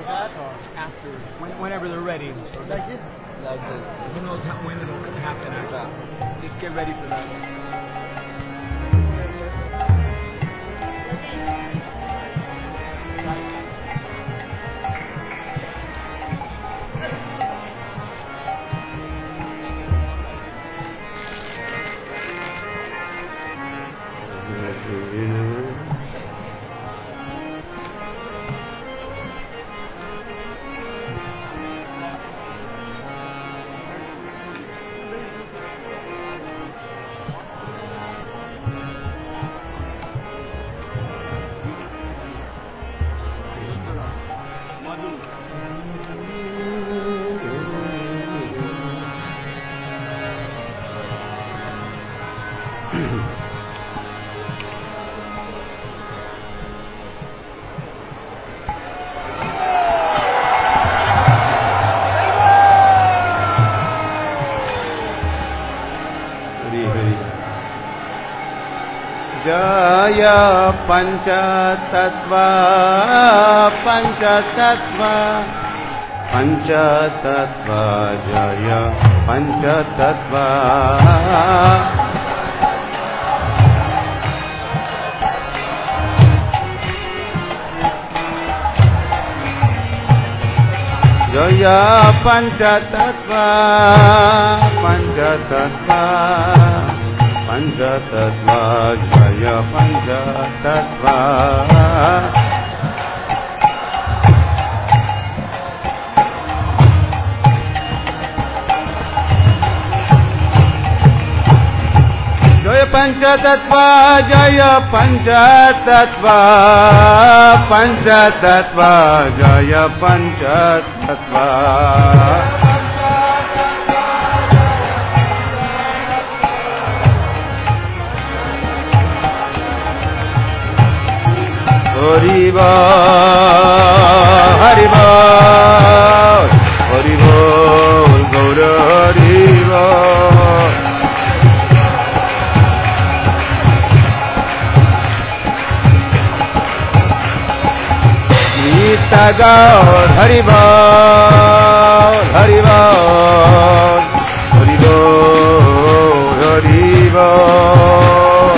that or after? Whenever they're ready. Like this? Like this. Who knows when it'll happen after? Just get ready for that. Jaya Panchatattva Panchatattva Panchatattva Jaya Panchatattva Jaya Panchatattva Panchatattva Panchatattva Jaya Panchatattva Jaya Panchatattva Jaya Panchatattva Panchatattva Jaya Panchatattva Hari Bol, Hari Bol, Hari Bol, Gaura Hari Bol. Nita Gaur, Hari Bol, Hari Bol, Hari Bol, Hari Bol.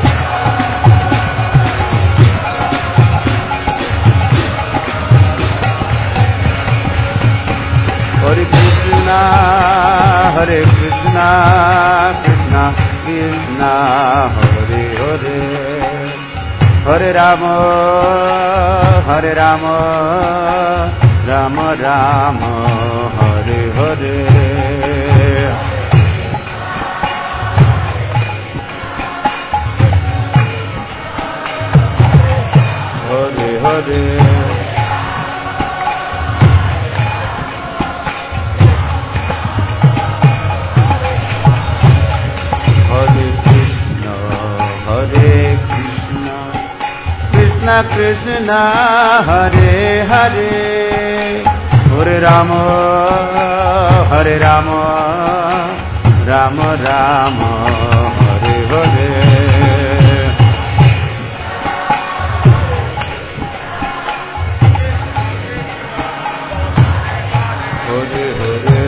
Hare Krishna, Hare Krishna, Krishna Krishna, Hare Hare, Hare Rama, Hare Rama, Rama Rama, Hare Hare. Hare Hare. Krishna Krishna Hare Hare Hare Rama Hare Rama Rama Rama Hare Hare Hare Hare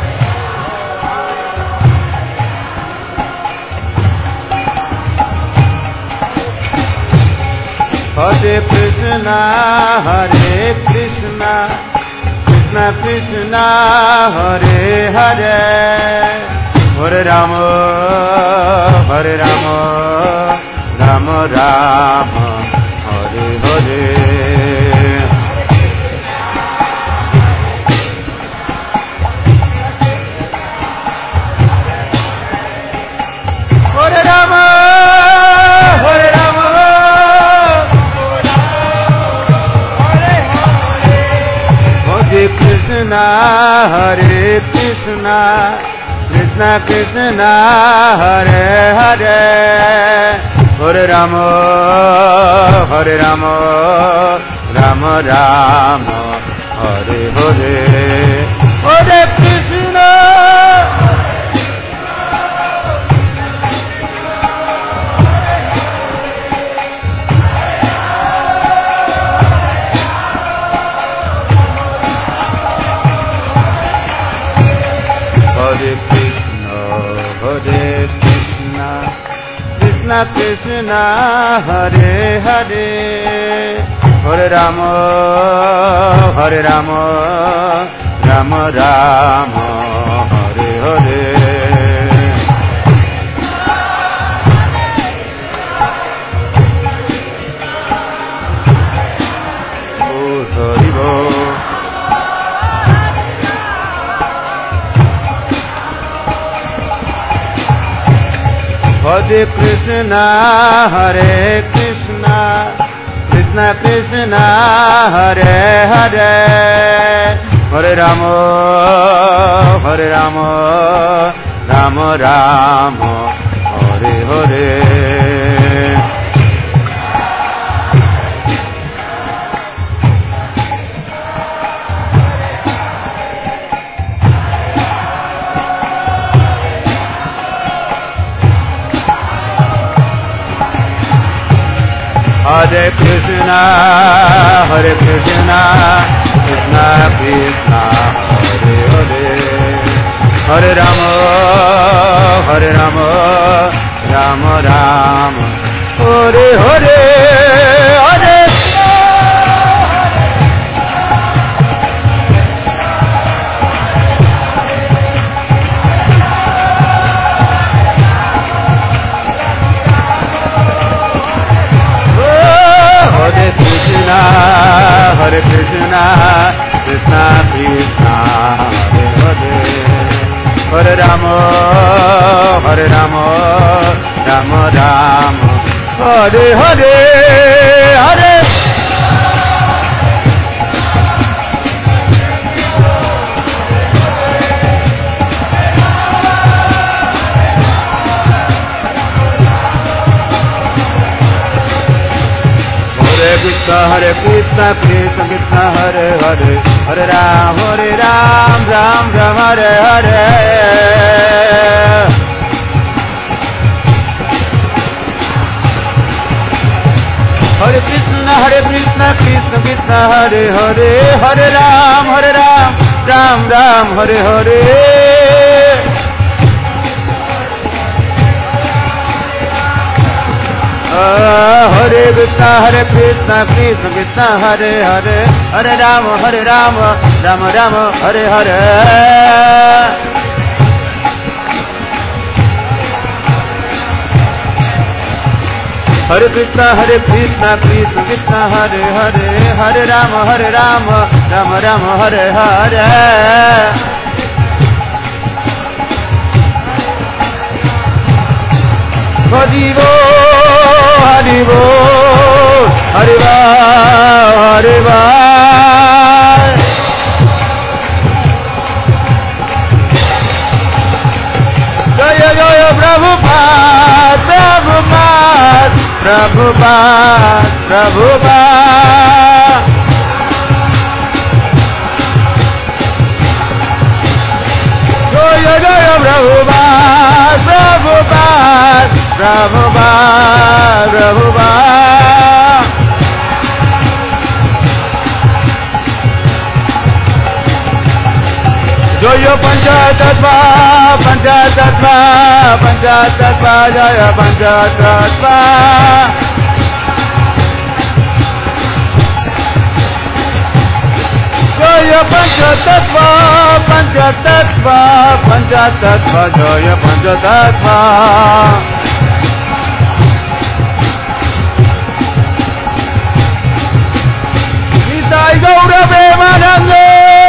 Hare Krishna, Hare Krishna, Krishna Krishna, Hare Hare, Hare Rama, Hare Rama, Rama Rama, Hare Hare. Hare Rama, Hare Rama. Hare Krishna, Hare Krishna, Krishna Krishna, Hare Hare, Hare Rama, Hare Rama, Rama Rama, Hare Hare, Hare Krishna. Krishna Krishna Hare Hare Hare Rama Rama Rama Hare Hare Hare Krishna Hare Krishna Krishna Krishna Hare Hare Hare Rama Rama Rama Hare Hare Hare Krishna Krishna Krishna Hare Hare Hare Rama Rama Rama Hare Hare Hare Hare Krishna Krishna Krishna Hare Hare Hare Rama Rama Rama Hare Hare Hare Hare Krishna Krishna Krishna Hare Hare Hare Ram Ram Hare Hare Hare Krishna Krishna Krishna Hare Hare Hare Ram Ram Hare Hare Hare Krishna Krishna Krishna Hare Hare Hare Ram Ram Hare Hare Hare Krishna Krishna Krishna Hare Hare Hare Ram Ram Hare Hare Haribo Haribo Hariba Hariba Jaya Jaya Prabhupada Prabhupada Jaya Jaya Prabhupada Jaya Panchatattva Jaya Panchatattva Jaya Panchatattva Jaya Panchatattva Nitai Gaura Premanande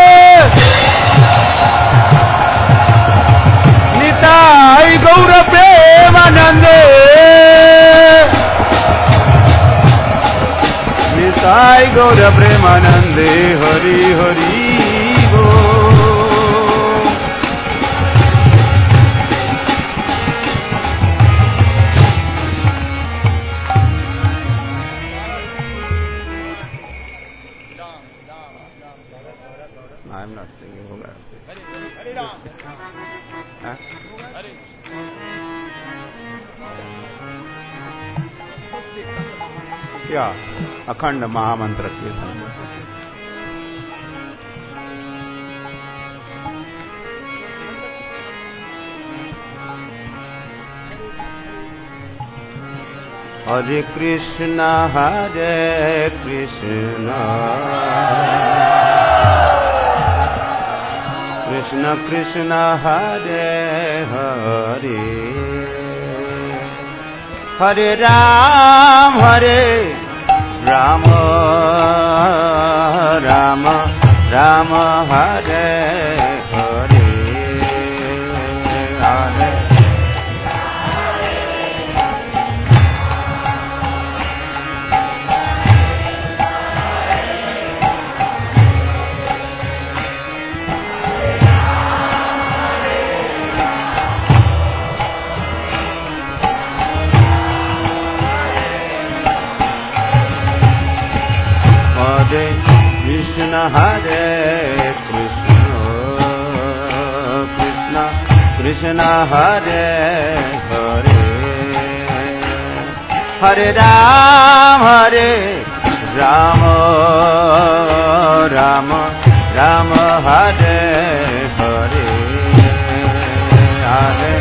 Nitai Gaura Premanande Nitai Gaura Premanande Hari Hari Bo I'm not singing होगा क्या अखंड महामंत्र कीर्तन Hare Krishna Krishna Krishna Hare Hare Hare Ram Ram Ram Hare Hare Hare Krishna Hare Krishna Krishna Hare Hare Hare Ram Ram Ram Hare Hare Hare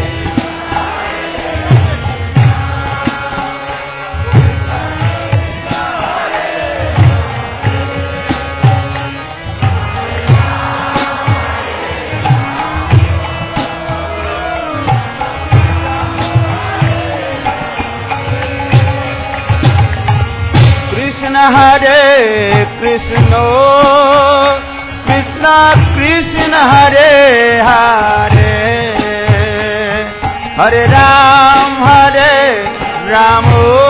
Hare Krishna Krishna Krishna Hare Hare Hare Ram Ram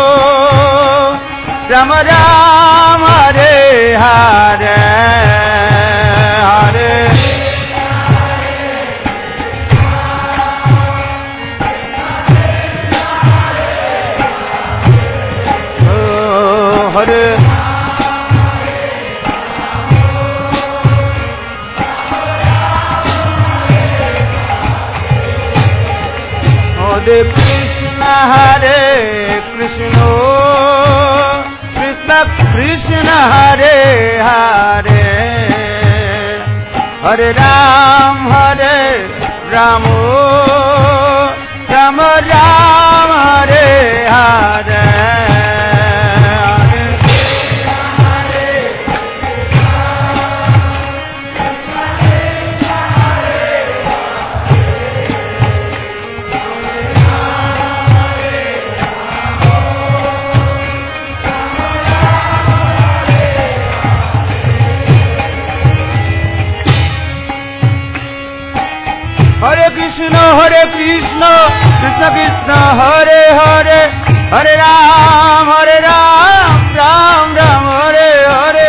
Ram Ram Hare Hare Hare Hare Hare Krishna Krishna Krishna Hare Hare Hare Ram Ram Ram Ram Hare Hare Hare Krishna Krishna Krishna Hare Hare Hare Ram Ram Ram Hare Hare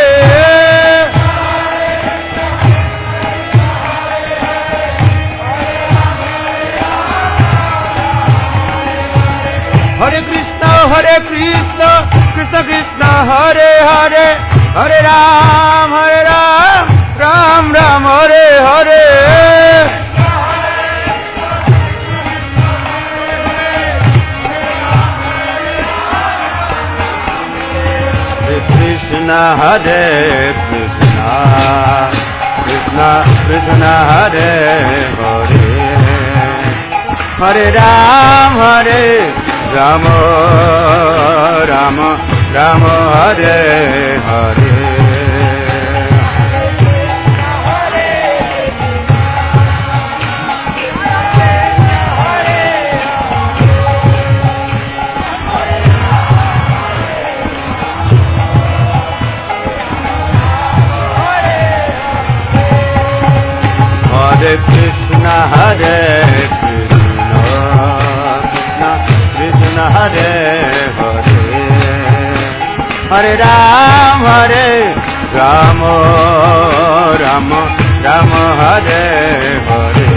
Hare Krishna Krishna Krishna Hare Hare Hare Ram Ram Ram Hare Hare Krishna Hare Krishna Krishna Krishna Hare Hare Hare Ram Ram Ram Hare Hare Hare Krishna Krishna Krishna Hare Hare Hare Ram Ram Ram Hare Hare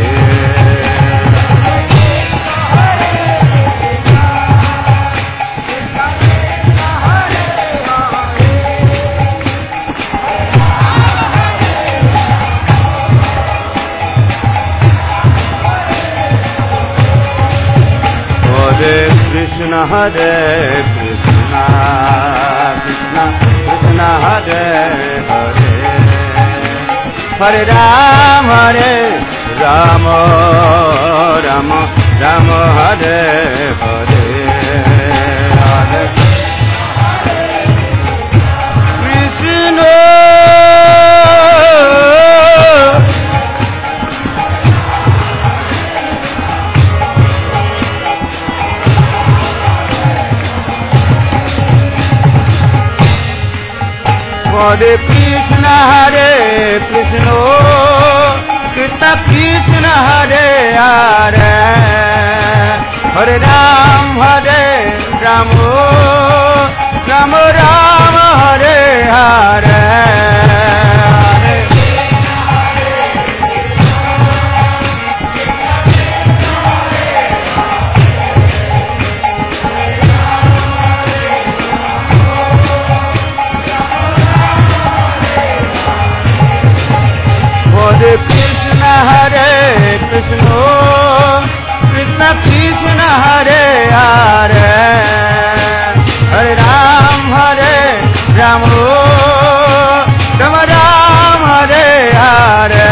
Krishna Hare Krishna Krishna Krishna Hare Hare Hare Ram Ram Ram Hare Hare Ram Ram Ram Hare Hare Hare Krishna Krishna Krishna Hare Hare Hare Ram Ram Ram Hare Hare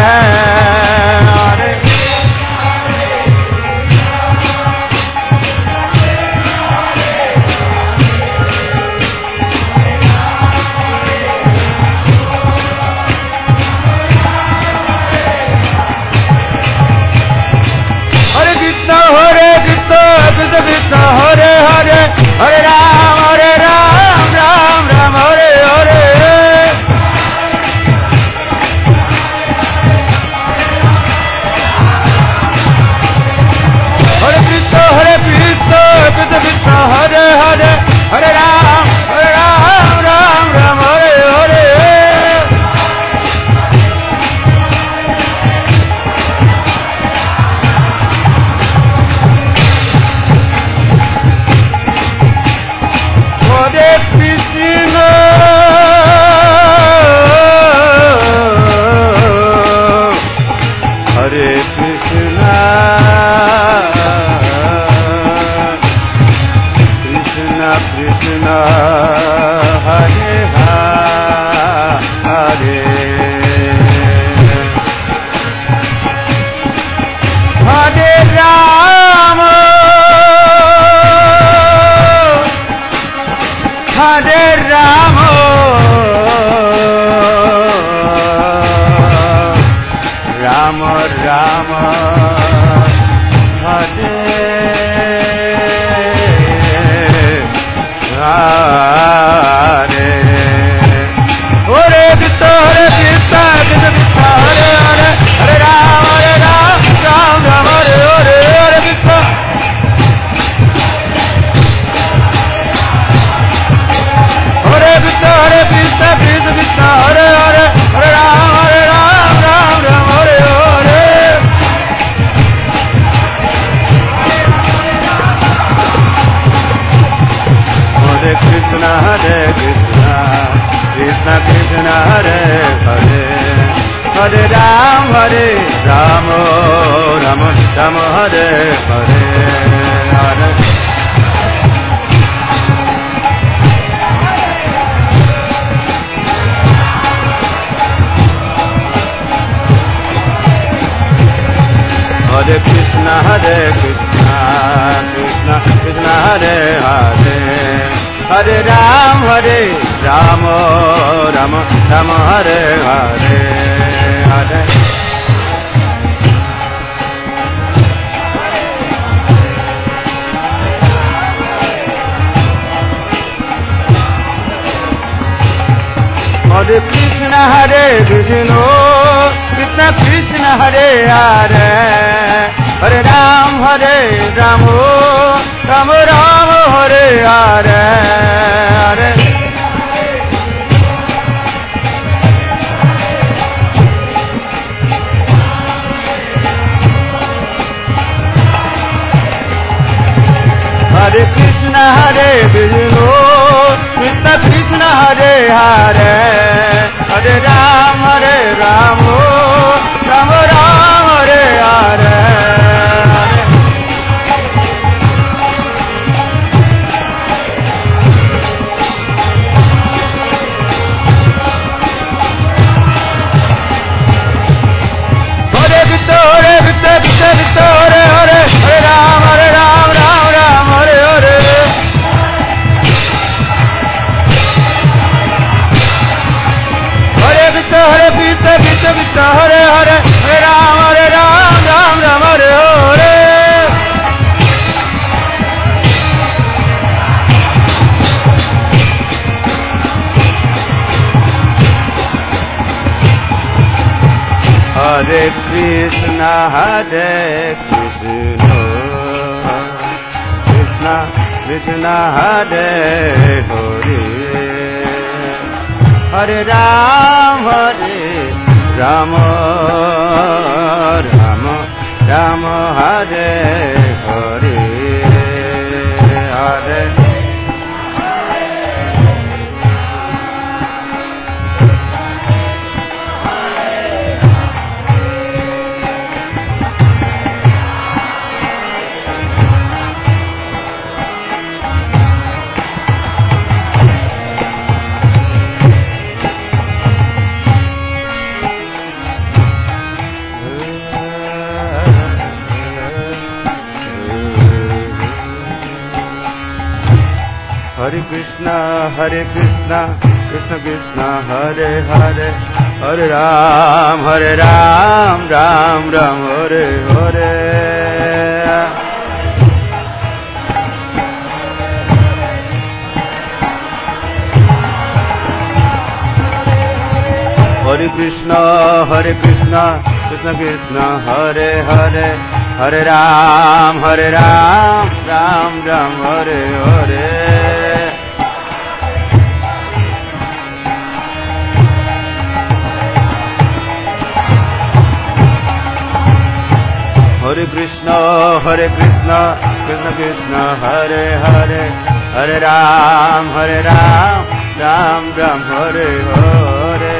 Krishna Krishna Hare Hare Hare Ram Ram Ram Hare Hare Hare Krishna Krishna Krishna Hare Hare Hare Ram Ram Hare Hare Hare Krishna Krishna Krishna Hare Hare Hare Ram Hare Ram Ram Ram Hare Hare Hare Krishna Krishna Krishna Hare Hare Hare Ram Ram Hare Hare Hare Krishna Hare Krishna Krishna Krishna Hare Hare Hare Ram Ram Hare Hare Hare Krishna Krishna Krishna Hare Hare Hare Ram Ram Ram Hare Hare Hare Hare Krishna Krishna Krishna Hare Hare Hare Ram Ram Ram Hare Hare Hare Hare Krishna Krishna Krishna Hare Hare Hare Ram Ram Ram Hare Hare Hare Hare Krishna Krishna Krishna Hare Hare Hare Ram Ram Ram Hare Hare Hare Krishna Hare Hare Hare Ram Ram Hare Hare Hare Krishna Hare Hare Hare Ram Ram Hare Hare Hare Krishna Krishna Hare Hare Hare Rama Rama Rama Hare Hare Hare Hare Krishna, Krishna Krishna, Hare Hare, Hare Ram, Ram Ram, Hare Hare. Hare Krishna, Krishna Krishna, Hare Hare, Hare Ram, Ram Ram, Hare Hare. Hare Krishna, Krishna Krishna, Hare Hare, Hare Ram, Ram Ram, Hare Hare.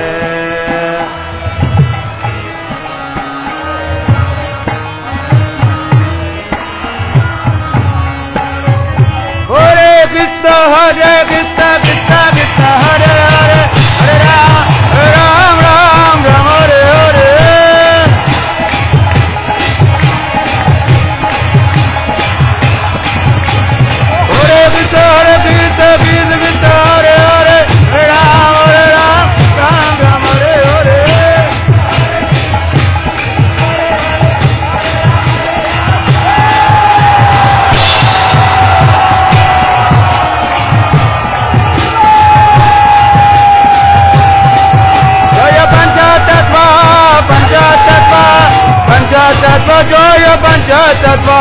Hare Krishna, Krishna Krishna, Hare Hare, Hare Ram, Ram Ram, Hare Hare. Hare Krishna, Krishna Krishna, Hare Hare, Hare Ram, Ram Ram, Hare Hare. Panchatattva, Jaya Panchatattva.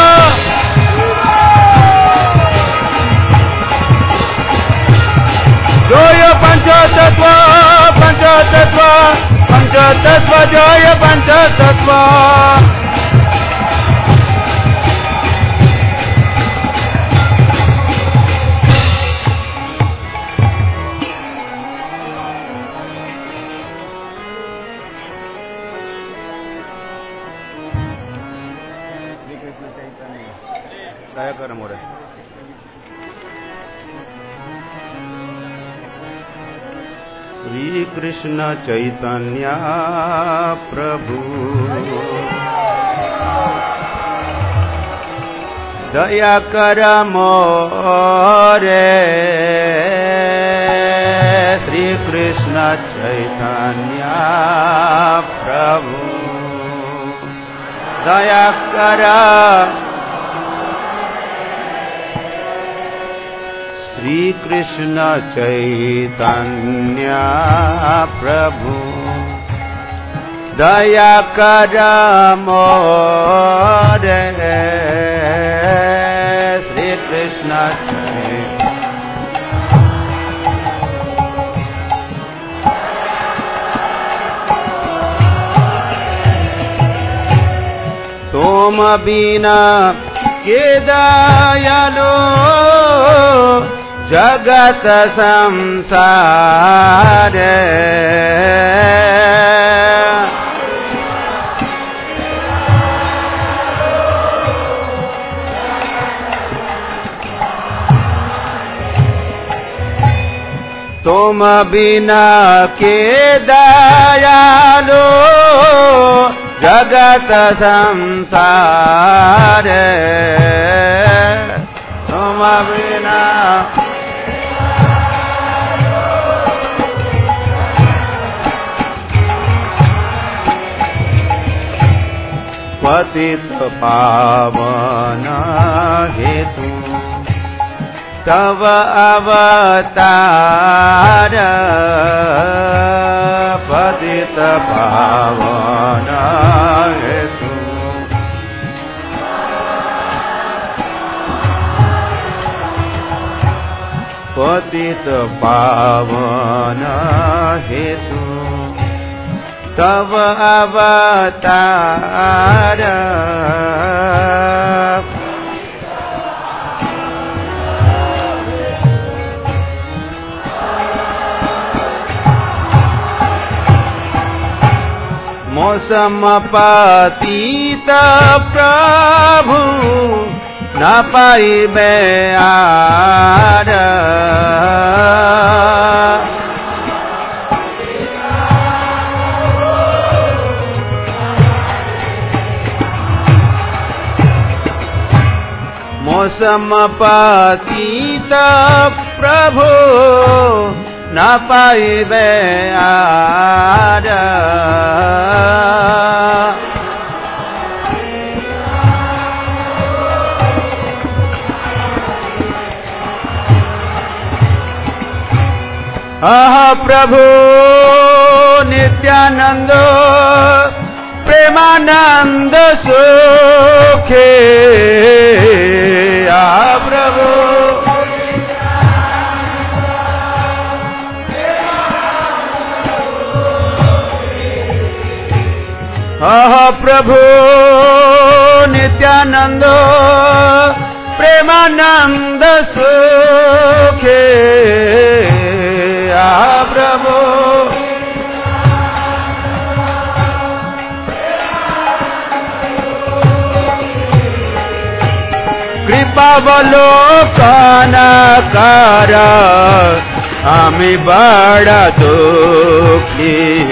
Jaya Panchatattva, Jaya Panchatattva. दया कर मोरे श्री कृष्ण चैतन्य प्रभु दया कर मोरे श्री कृष्ण चैतन्य प्रभु दया कर श्री कृष्ण चैतन्य प्रभु दया कर मोरे श्री कृष्ण तुम बिना के दयालु जगत संसार तुम बिना के दयालु जगत संसार तुम बिना पतित पावन हेतु तव अवतार पतित पावन हेतु पतित पावन हेतु तब अवतार मौसम पतित प्रभु न पाइबे आर मौसम पतित प्रभु न पाइबे आर प्रभु नित्यानंद प्रेमानंद सुखे प्रभु प्रभु नित्यानंद प्रेमानंद सुखे प्रभु कृपावलोकन कर आमी बड़ा दुखी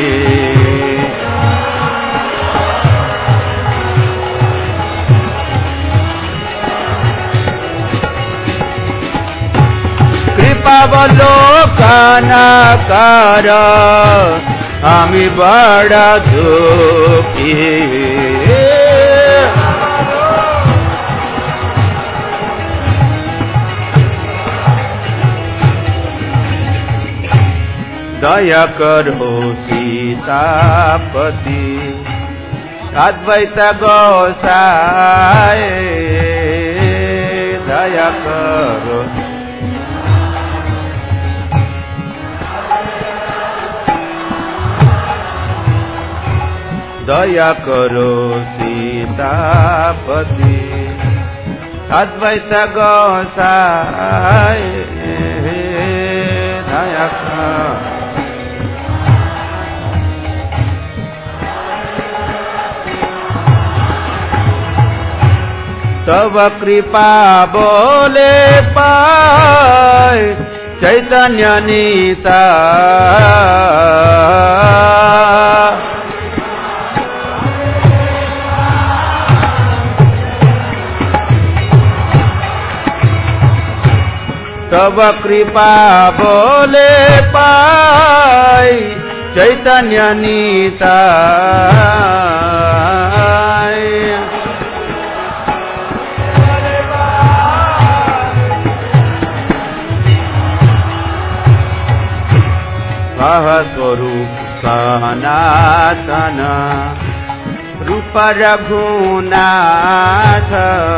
कृपावलोकन कर आमी बड़ा दुखी दया करो सीतापति अद्वैत गोसाई दया करो दया करो सीतापति अद्वैत गोसाई दया करो तब कृपा बोले पाए चैतन्य नीता तब कृपा बोले पाए चैतन्य नीता स्वरूप सनातन रूप रघुनाथ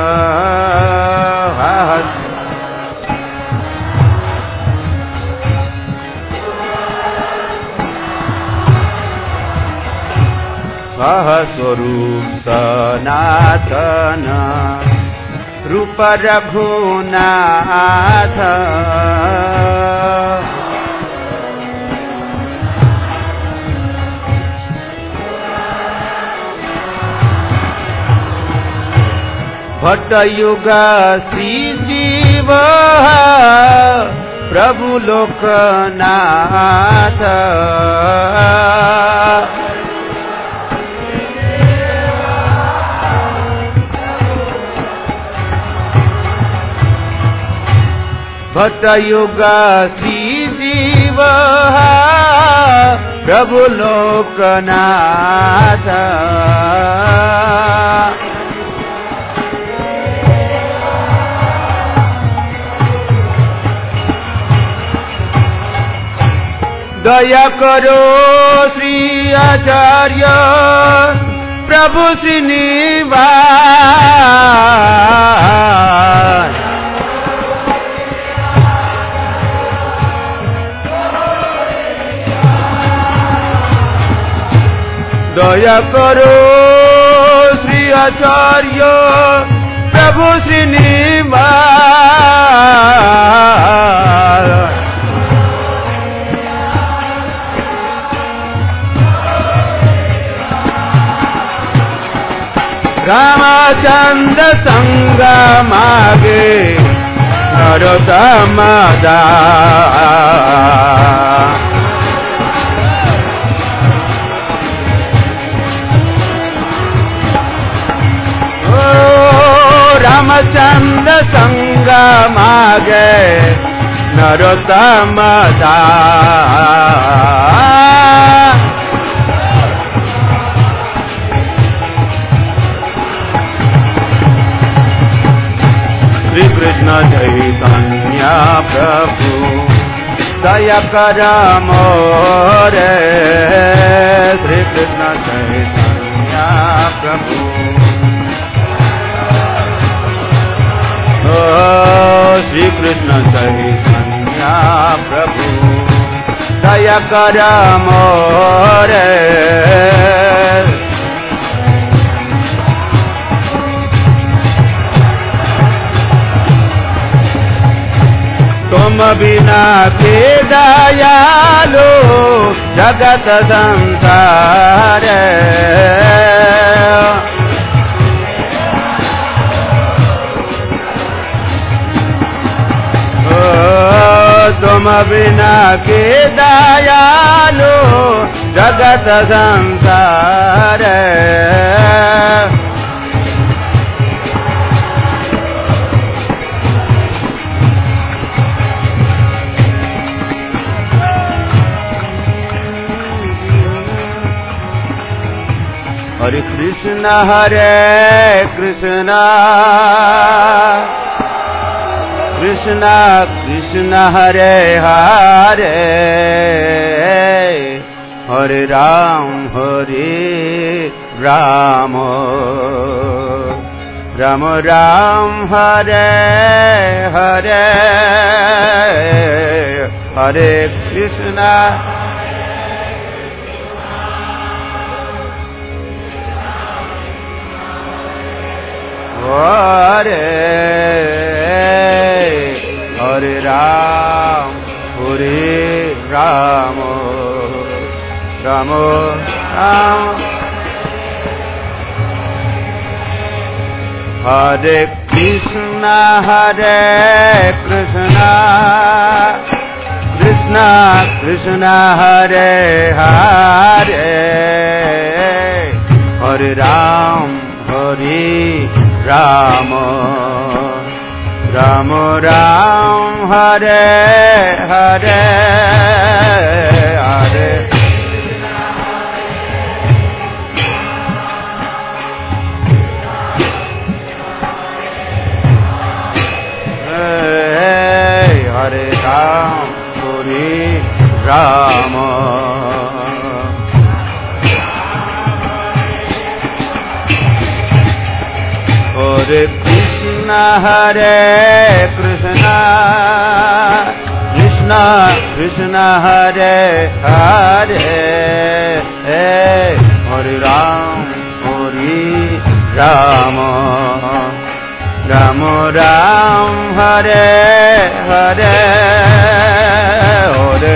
स्वरूप सनातन रूप रघुनाथ भट्ट युग श्री जीव प्रभु लोकनाथ भट्ट युग श्री जीव प्रभु लोकनाथ दया करो श्री आचार्य प्रभु श्रीनिवास दया करो श्री आचार्य प्रभु श्रीनिवास रामचंद्र संग मागे नरोत्तम दास रामचंद्र संग मागे नरोत्तम दास श्री कृष्ण चैतन्य प्रभु दया कर मोरे श्री कृष्ण चैतन्य प्रभु श्री कृष्ण चैतन्य प्रभु दया कर मोरे तुम बिना के दयालु जगत संसार तुम बिना के दयालु जगत संसार हरे कृष्ण कृष्ण कृष्ण हरे हरे हरे राम राम राम हरे हरे हरे कृष्ण हरे हरे राम राम राम हरे कृष्ण कृष्ण कृष्ण हरे हरे हरे राम राम राम हरे हरे हरे हरे राम हरे कृष्ण कृष्ण कृष्ण हरे हरे हरे राम राम राम हरे हरे हरे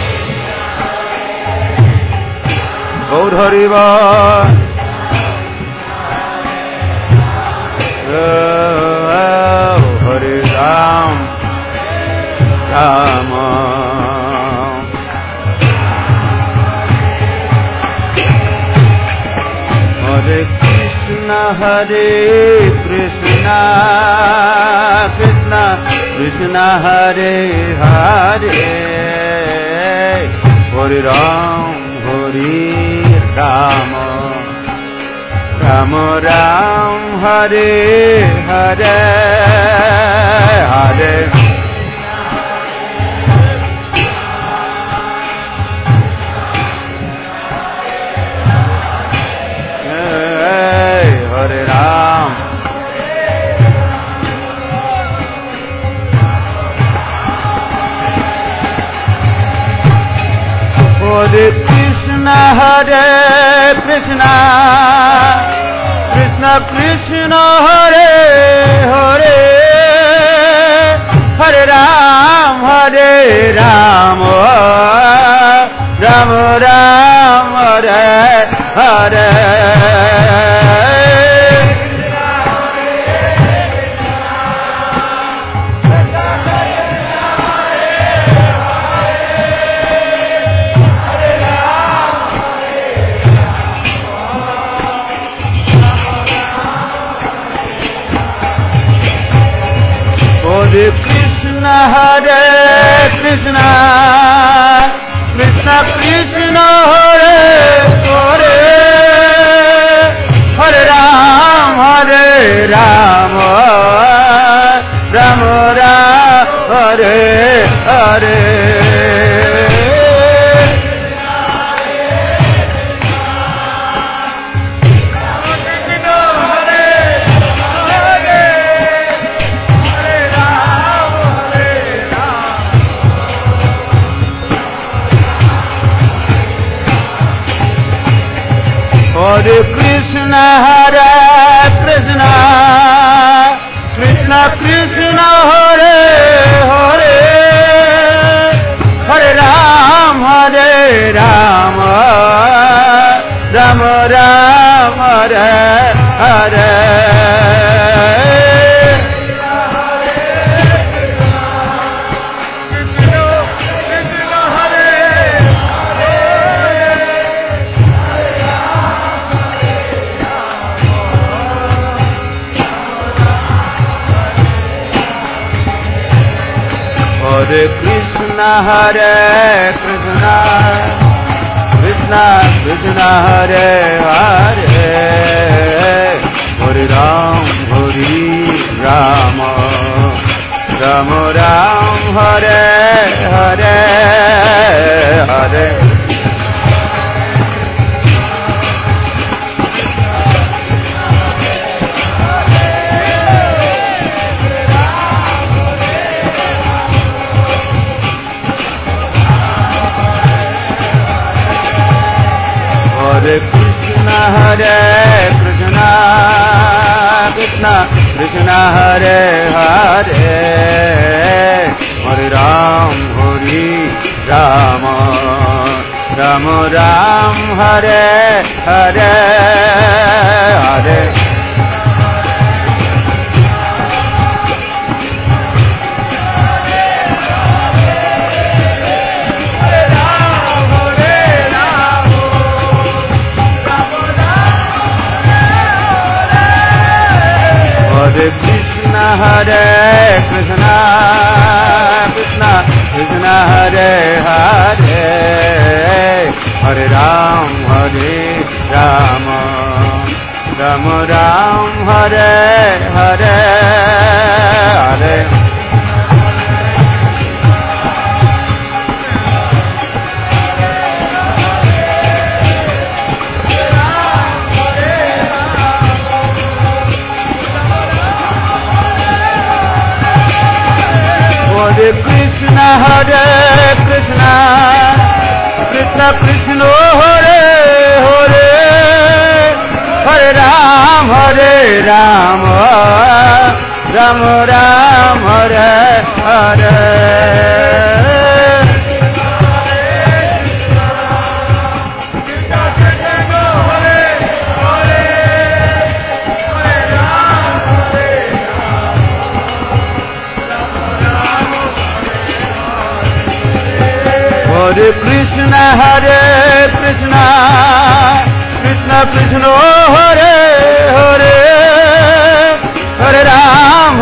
गौर हरि बोल हरे राम हरे कृष्ण कृष्ण कृष्ण हरे हरे हरे राम राम राम हरे हरे हरे हरे राम हरे Krishna Krishna Krishna Krishna Hare Hare Hare Ram Ram Ram Hare Hare Hare Krishna Krishna Krishna Hare Hare Hare Ram Ram Ram Hare Hare Hare Krishna Krishna Krishna Hare Hare Hare Ram Ram Ram Hare Hare Hare Krishna Krishna Krishna Hare Hare Hare Ram Ram Ram Hare Hare Hare Hare Krishna Krishna Krishna Hare Hare Hare Ram Ram Ram Hare Hare Hare Hare Krishna Krishna Krishna Hare Hare Hare Ram Ram Ram Hare Hare Hare Hare Krishna Krishna Krishna Hare Hare Hare Ram Ram Ram Hare Hare Hare Krishna Krishna Krishna Hare Hare Hare Ram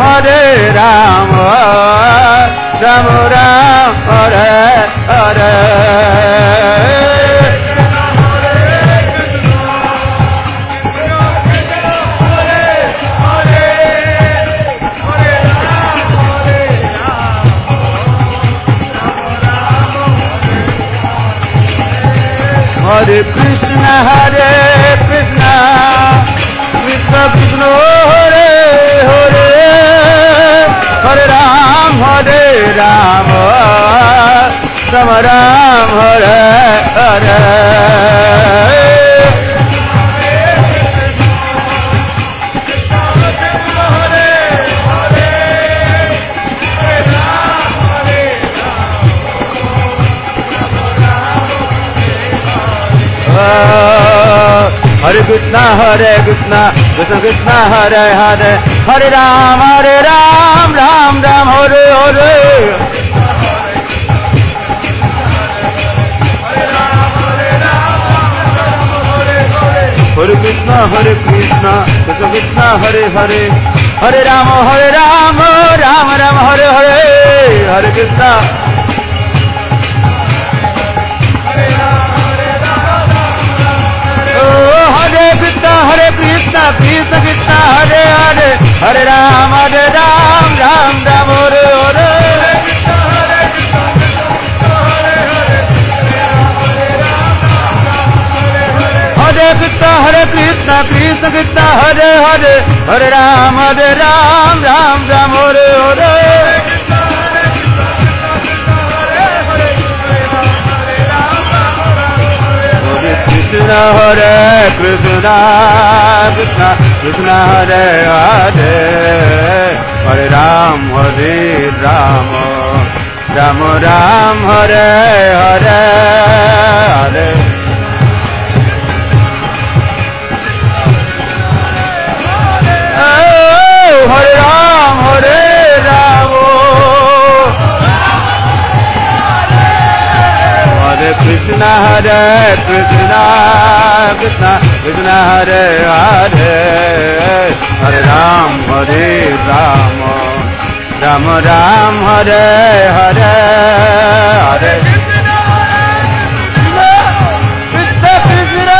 Ram Ram Hare Hare Hare Krishna Krishna Krishna Hare Hare Hare Ram Ram Ram Hare Hare Krishna Krishna Krishna Hare Hare Hare Ram Ram Ram Hare Hare Hare Krishna Krishna Krishna Hare Hare Hare Ram Ram Ram Hare Hare Hare Krishna Hare Krishna Krishna Krishna Hare Hare Hare Ram Ram Ram Hare Hare Hare Krishna Krishna Krishna Hare Hare Hare Ram Ram Ram Hare Hare Krishna Hare Krishna Krishna Krishna Hare Hare Hare Ram Ram Ram Hare Hare Hare Hare Ram Hare Krishna Krishna Krishna Hare Hare Hare Ram Ram Hare Hare Hare Krishna Krishna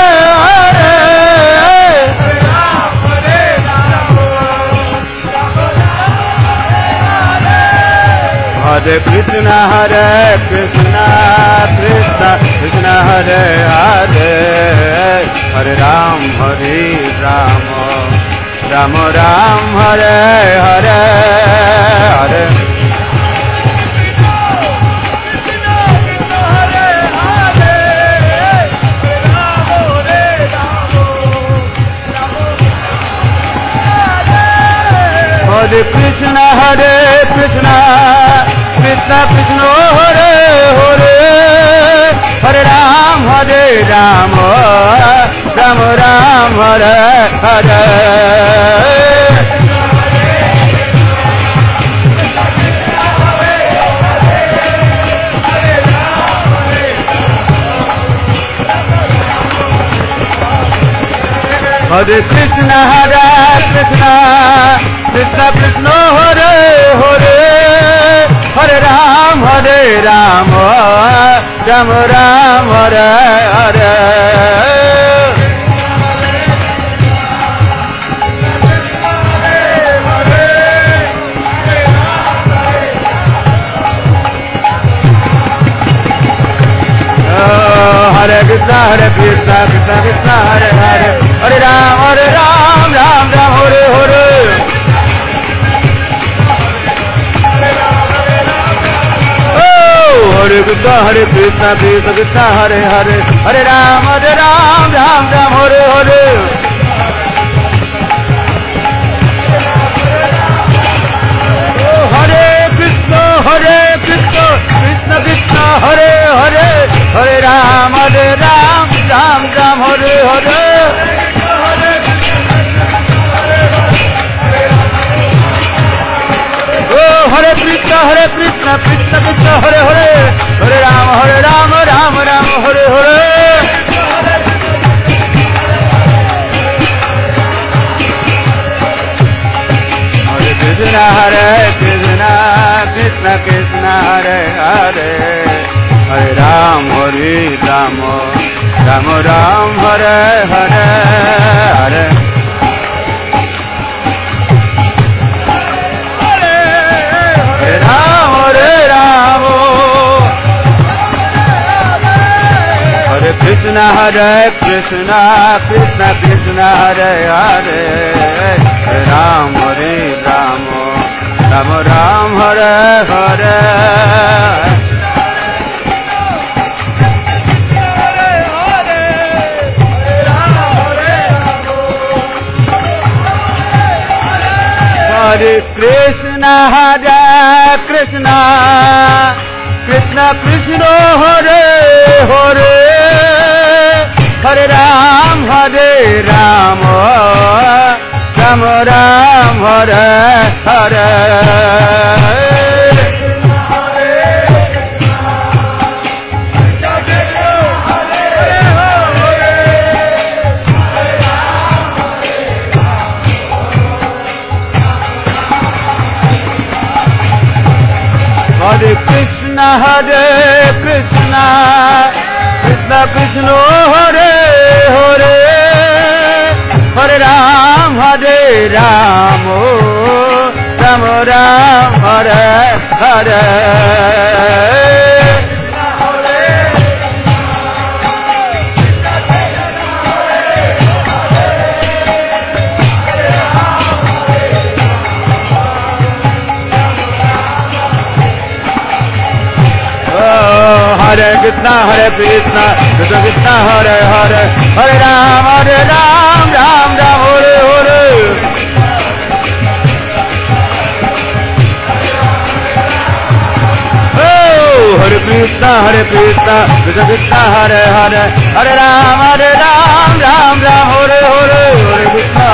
Hare Krishna Krishna Krishna Hare Hare Hare Ram Ram Hare Hare Hare Hare Krishna Krishna Krishna Hare Hare Hare Ram Ram Hare Hare Hare Krishna Krishna Krishna Hare Hare Hare Ram Ram Hare Hare Hare Krishna Krishna Krishna Hare Hare Hare Ram Ram Hare Hare Hare Krishna Krishna Krishna Hare Hare Hare Ram Ram Hare Hare Hare Krishna Krishna Krishna Hare Hare Hare Ram Ram Hare Hare Hare Krishna Krishna Krishna Hare Hare Hare Ram Ram Hare Hare Hare Krishna Krishna Krishna Hare Hare Hare Ram Ram Hare Hare Hare Krishna Krishna Krishna Hare Hare Hare Ram Ram Hare Hare Hare Krishna Krishna Krishna Hare Hare Hare Ram Hare Ram Hare Hare Hare Krishna Krishna Krishna Hare Hare Hare Ram Ram Ram Hare Hare Hare Krishna Krishna Krishna Hare Hare Hare Ram Ram Ram Hare Hare Oh Hare Krishna Krishna Krishna Hare Hare Hare Ram Ram Ram Hare Hare Hare Krishna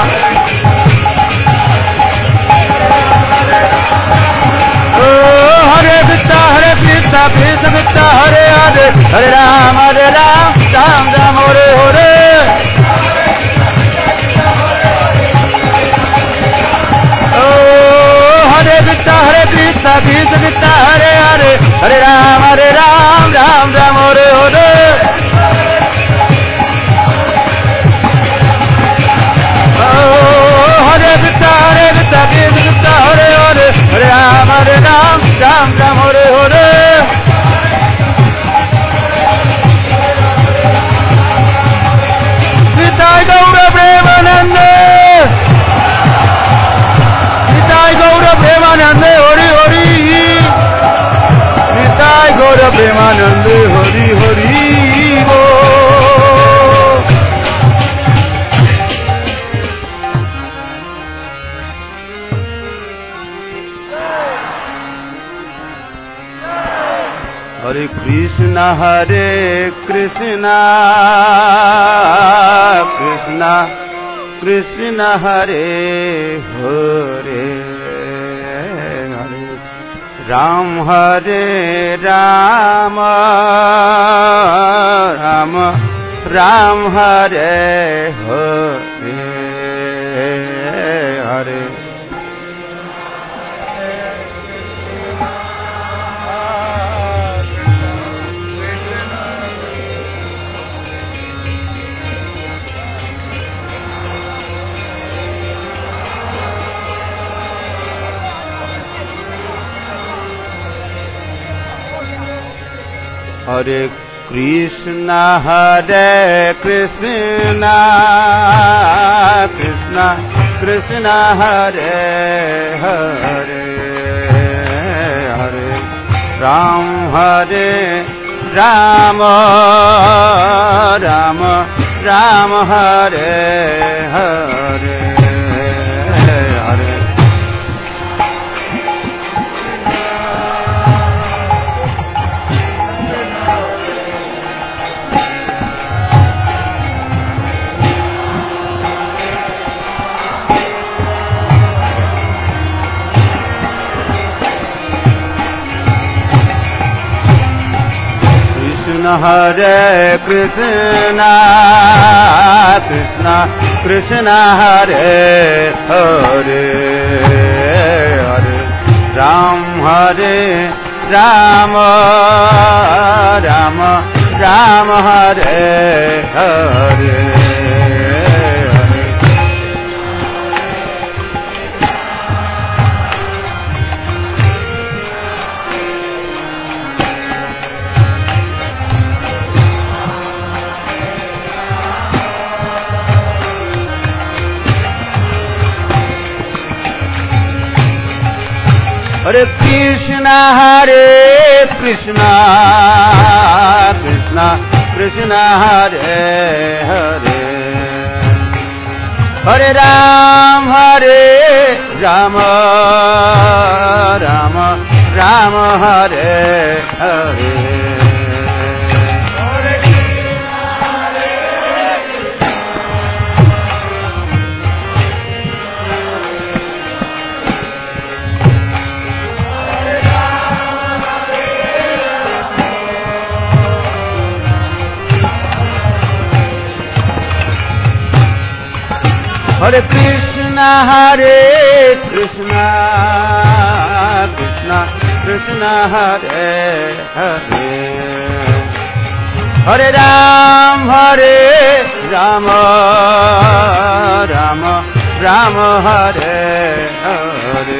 Hare Krishna Krishna Krishna Hare Hare Hare Ram Ram Ram Hare Hare Oh Hare Krishna Krishna Krishna Hare Hare Hare Ram Ram Ram Hare Hare Oh Hare Krishna Krishna Krishna Hare Hare Hare Ram Ram Ram Hare Hare Nitai Gaura Premanande Nitai Gaura Premanande Hari Hari Nitai Gaura Premanande Hari Hari Bo Hare Krishna Krishna Krishna Hare Hare Hare Ram Ram Ram Hare Hare Hare Hare Krishna Krishna Krishna Krishna Hare Hare Hare Ram Ram Ram Hare Hare Hare Hare Krishna Krishna Krishna Hare Hare Hare Ram Ram Ram Hare Hare Hare Krishna Krishna Krishna Hare Hare Hare Ram Ram Ram Hare Hare Hare Krishna Krishna Krishna Hare Hare Hare Rama Rama Rama Hare Hare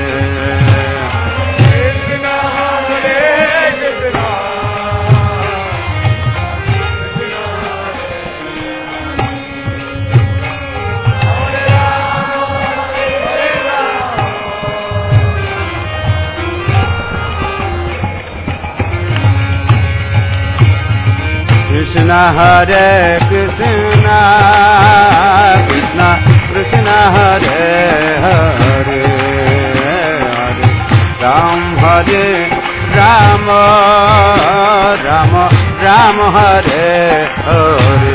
Krishna Hare Krishna Krishna Krishna Hare Hare Hare Ram Hare Rama Rama Rama Hare Hare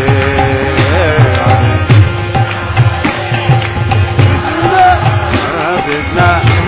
Krishna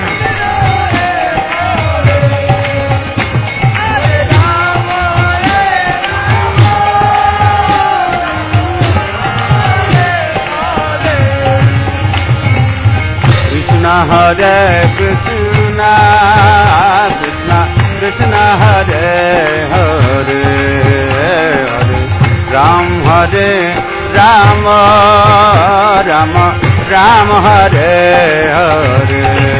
Hare Krishna Krishna Krishna Hare Hare Hare Ram Hare Rama Rama Rama Hare Hare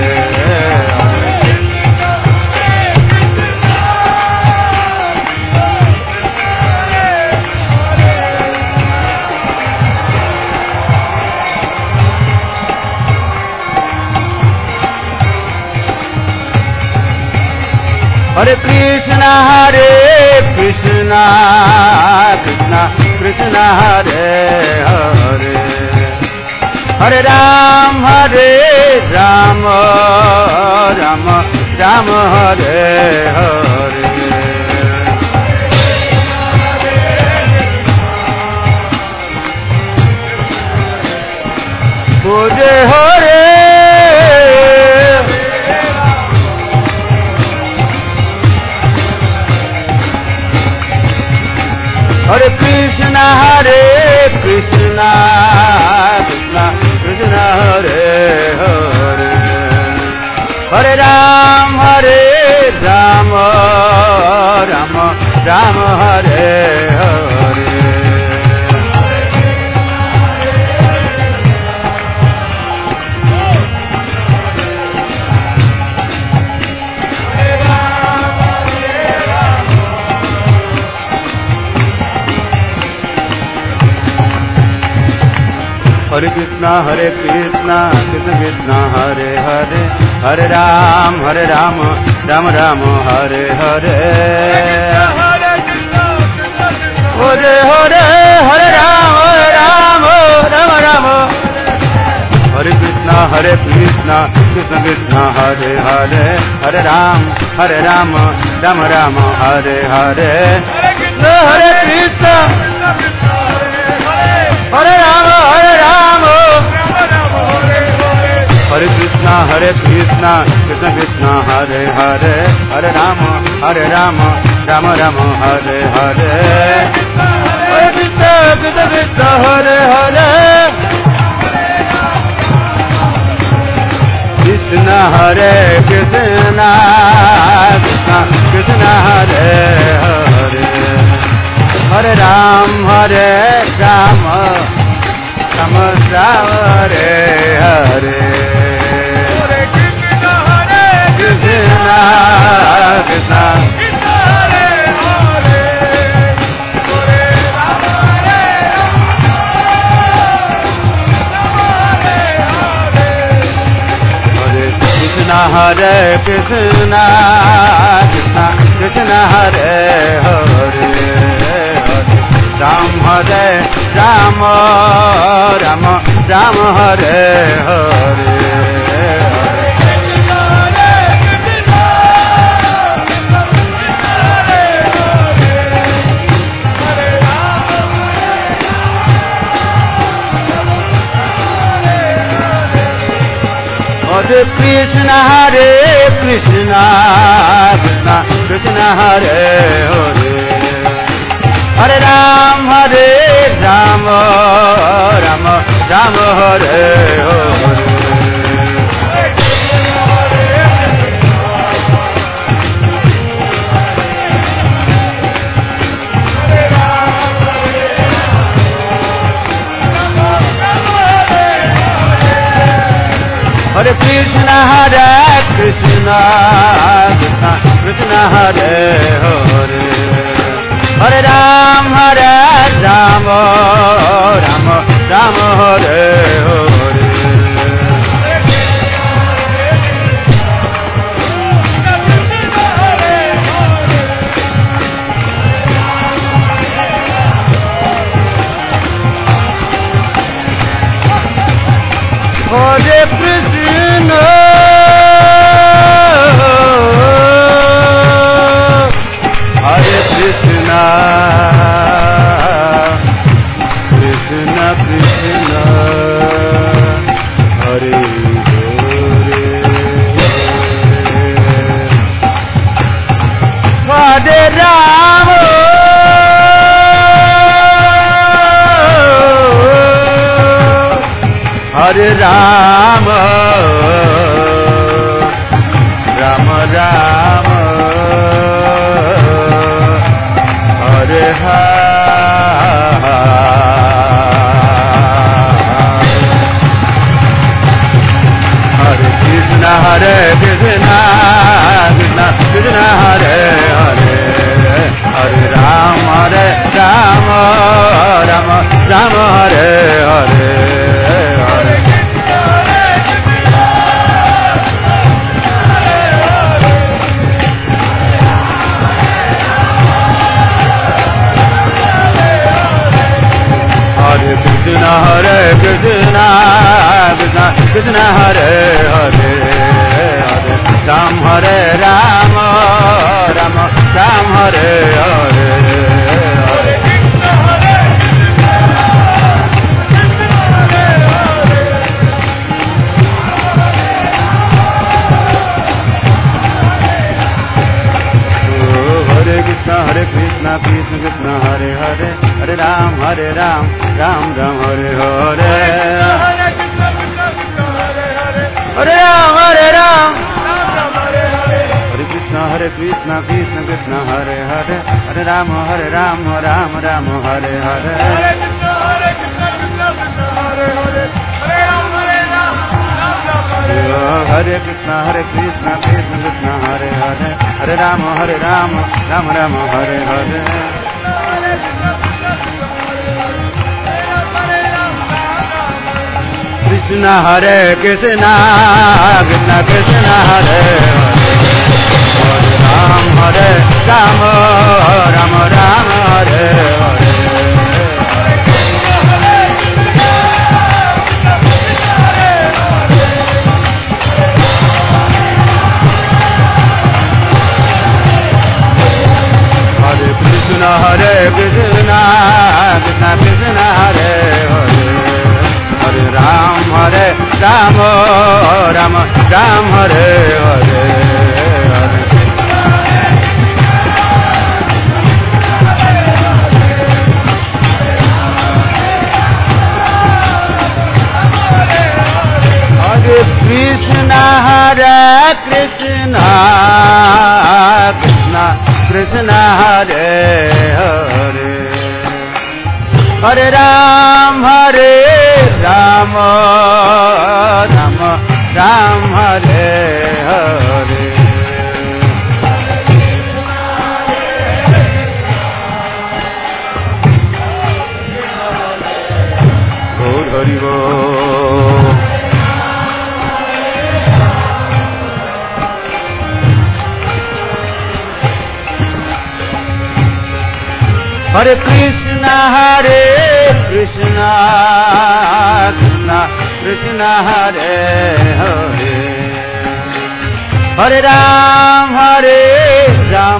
Hare Krishna Krishna Krishna Hare Hare Hare Rama Rama Rama Hare Hare Hare Hare Hare Krishna Krishna Krishna Hare Hare Hare Rama Rama Rama Hare Hare Hare Krishna Krishna Krishna Hare Hare Hare Rama Rama Rama Hare Hare Hare Hare Hare Rama Rama Rama Hare Krishna Krishna Krishna Hare Hare Hare Rama Rama Hare Hare Hare Krishna Hare Rama Hare Krishna Krishna Krishna Hare Hare Hare Rama Rama Hare Hare Hare Krishna Krishna Hare Hare Krishna Hare Krishna Krishna Hare Hare Hare Rama Rama Hare Hare Krishna Krishna Hare Krishna Krishna Krishna Hare Hare Ram Hare Rama Rama Hare Hare Hare Krishna Krishna Krishna Hare Hare Hare Rama Rama Ram Hare Hare Hare Krishna Krishna Krishna Hare Hare Hare Ram Ram Ram Hare Hare Hare Krishna Hare Krishna Krishna Krishna Hare Hare Hare Rama Hare Rama Rama Rama Hare Hare Hare Krishna Krishna Krishna Hare Hare Hare Rama Rama Rama Hare Hare Krishna Hare Krishna Krishna Krishna Hare Hare Hare Ram Hare Rama Rama Ram Hare Hare Hare Krishna Hare Krishna Krishna Krishna Hare Hare Hare Ram Ram Ram Hare Hare Hare Ram Hare Krishna Krishna Krishna Hare Hare Hare Ram Ram Ram Hare Hare Hare Krishna Krishna Krishna Hare Hare Hare Ram Ram Ram Hare Hare Krishna Hare Krishna Krishna Krishna Hare Hare Hare Ram Ram Hare Hare Krishna Hare Krishna Krishna Krishna Hare Hare Hare Ram Ram Ram Hare Hare Hare Krishna Hare Krishna Krishna Krishna Hare Hare Hare Ram Ram Ram Hare Hare Gaur Hari Bol Hare Krishna Krishna Krishna Hare Hare Hare Ram Ram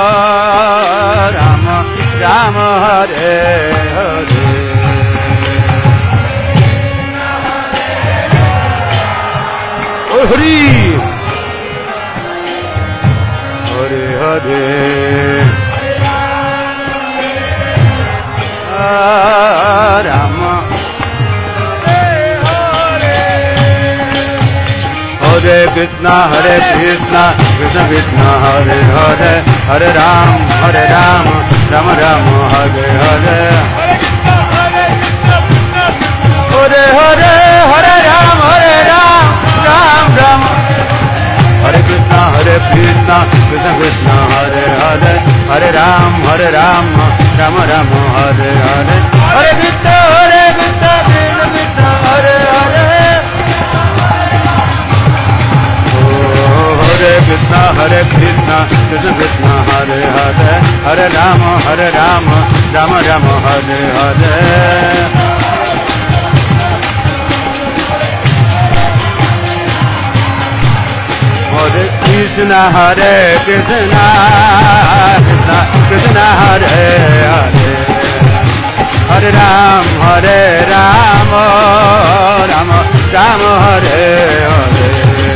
Ram Hare Hare Oh Hari Hare Hare Rama Hare Krishna, Krishna Krishna, Hare Hare, Hare Ram, Rama Rama, Hare Hare. Hare Hare, Hare Ram, Ram Ram. Hare Krishna, Krishna Krishna, Hare Hare, Hare Ram, Rama Rama, Hare Hare. Hare Krishna, Krishna Krishna, Hare Hare. Hare Krishna, Krishna Krishna, Hare Hare, Hare Rama, Rama Rama, Hare Hare. Hare Krishna, Krishna Krishna, Hare Hare, Hare Ram, Rama Rama, Hare Hare.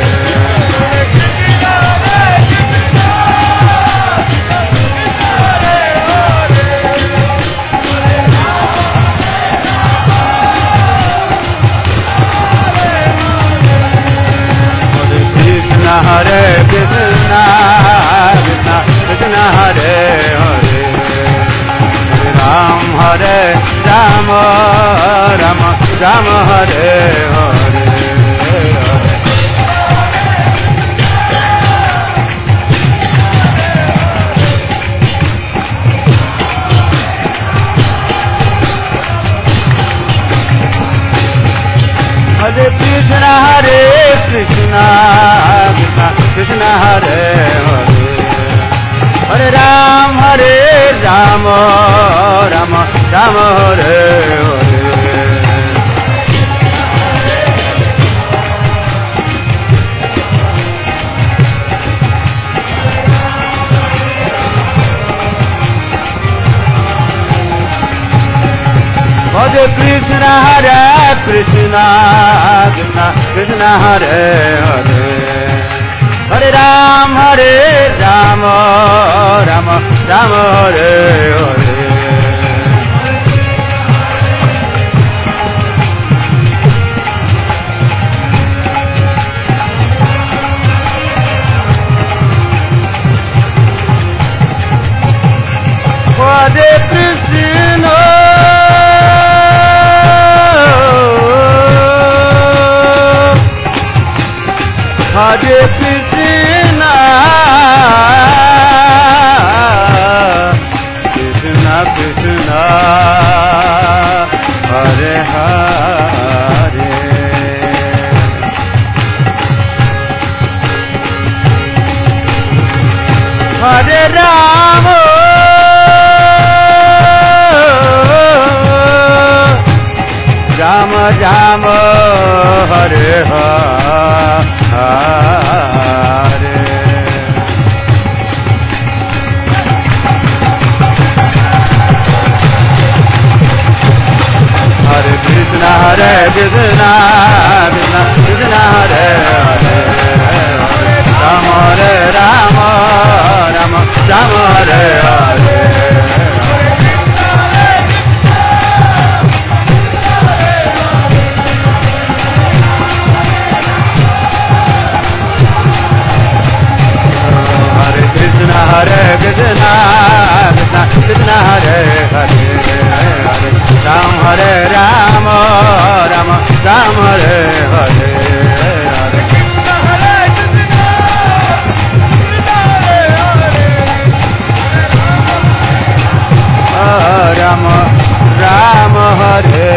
Hare Krishna, Krishna Krishna, Hare Hare, Hare Ram, Rama Rama, Hare Hare. Hare Krishna, Krishna Krishna, Hare Hare, Hare Ram, Rama Rama, Hare Hare. Hare Krishna, Krishna Krishna, Hare Hare, Hare Ram, Rama Rama, Hare Hare. Hare Krishna, Hare Krishna, Krishna Krishna, Hare Hare. Hare Rama, Rama Rama, Hare Hare. Hare Krishna, Krishna Krishna, Hare Hare, Rama Rama, Rama Hare Hare. Krishna, Krishna Krishna, Hare Hare, Hare Ram, Rama Rama, Hare Hare. Hare Krishna, Rama Rama, Hare